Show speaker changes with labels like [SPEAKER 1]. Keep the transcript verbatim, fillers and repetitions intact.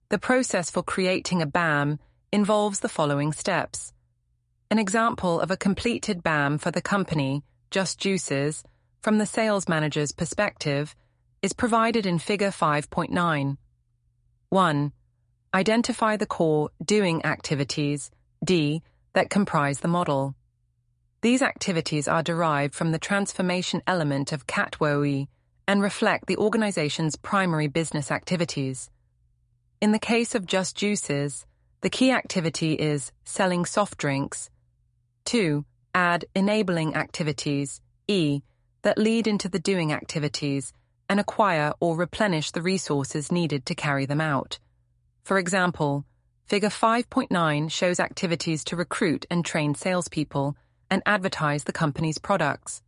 [SPEAKER 1] The process for creating a B A M involves the following steps. An example of a completed B A M for the company, Just Juices, from the sales manager's perspective, is provided in Figure five point nine. one. Identify the core doing activities, D, that comprise the model. These activities are derived from the transformation element of C A T W O E and reflect the organization's primary business activities. In the case of Just Juices, the key activity is selling soft drinks. two. Add enabling activities, E, that lead into the doing activities and acquire or replenish the resources needed to carry them out. For example, Figure five point nine shows activities to recruit and train salespeople and advertise the company's products.